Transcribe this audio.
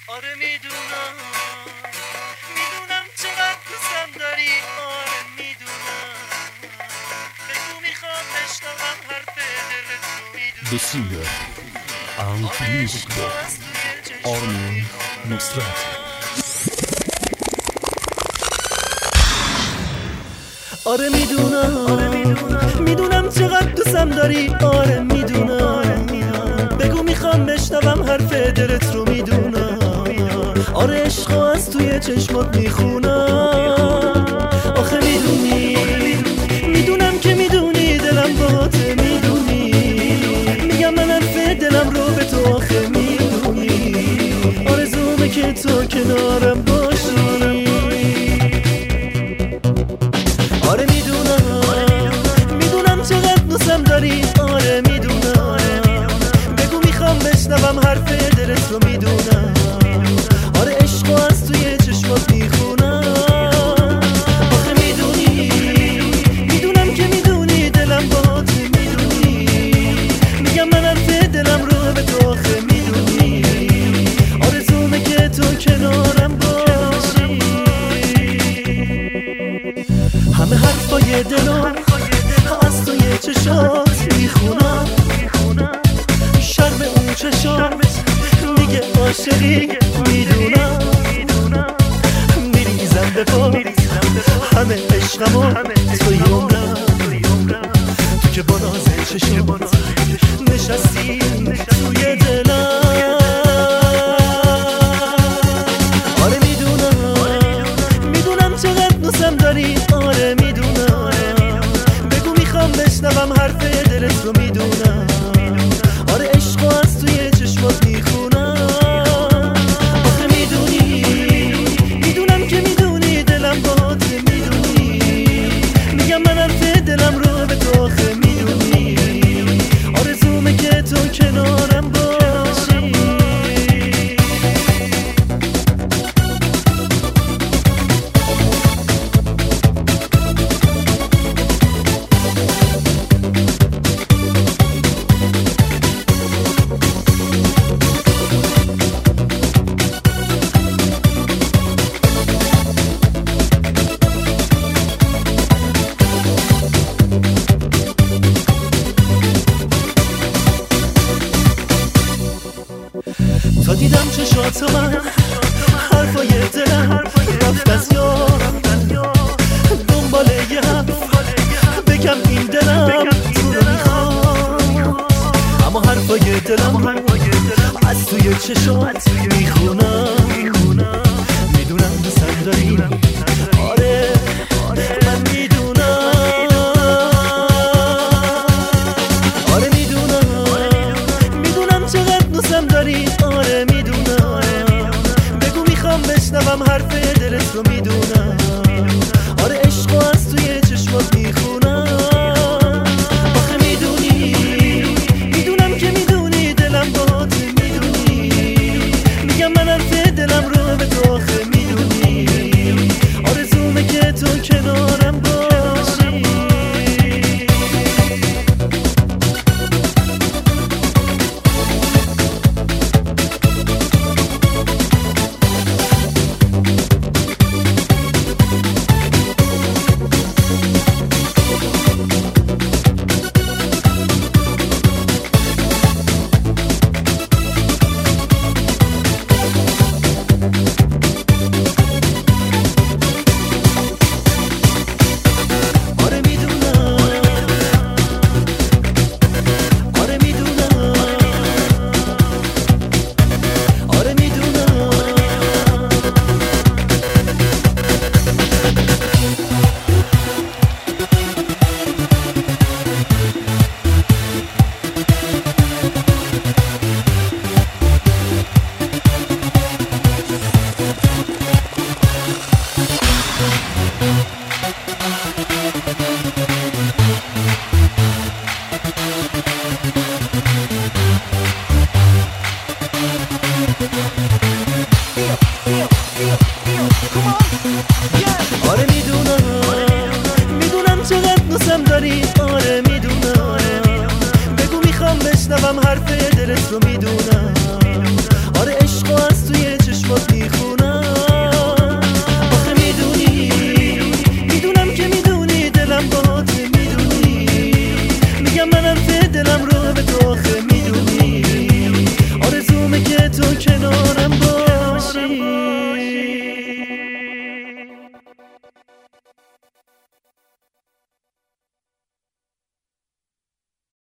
آره میدونم چقدر دوستم داری. آره میدونم بگو میخوام بشنوم حرف دلت رو. میدونم The singer and music boy Armin Nusrat. آره میدونم چقدر دوستم داری. آره میدونم بگو میخوام بشنوم حرف دلت رو. میدونم آره عشقو از توی چشمات میخونم. آخه میدونم که میدونی دلم باهاته. میدونی میگم من حرف دلم رو به تو. آخه میدونی آرزومه که تو کنارم باشی. آره میدونم چقدر دوستم داری. آره میدونم بگو میخوام بشنوم حرف دلت رو. میدونم آره عشقو از توی چشمات میخونم. آخه میدونم که میدونی دلم باهاته. میدونی میگم من حرف دلم رو به تو. آخه میدونی آرزومه که تو کنارم باشی. همه حرفای دلم از توی چشات میخونم. شرم اون چشات میگه عاشقی. میدونم میریزم به پا همه عشقمو توی عمرم. تو که با ناز چشمات نشستی توی دلم. آره میدونم چقدر دوستم داری. آره میدونم بگو میخوام بشنوم حرف دلت رو. میدونم آره عشقو از توی چشمات میخونم. آخه میدونم که میدونی دلم باهاته. میدونی میگم من حرف دلم رو به تو. آخه میدونی آرزومه که تو کنارم باشی. تا دیدم چشات من حرفای دلم رفت از یاد. دنبال یه حرف بگم این دلم تو رو میخواد. اما حرفای دلم از توی چشات میخونم. میدونم دوستم داری. آره من میدونم. آره میدونم چقدر دوستم داری. آره میدونم بگو میخوام بشنوم حرف دلت رو. میدونم آره عشقو از توی چشمات میخونم. آخه میدونم که میدونی دلم باهاته. میدونی میگم من حرف دلم رو به تو. آخه میدونی آرزومه که تو کنارم باشی. Yeah.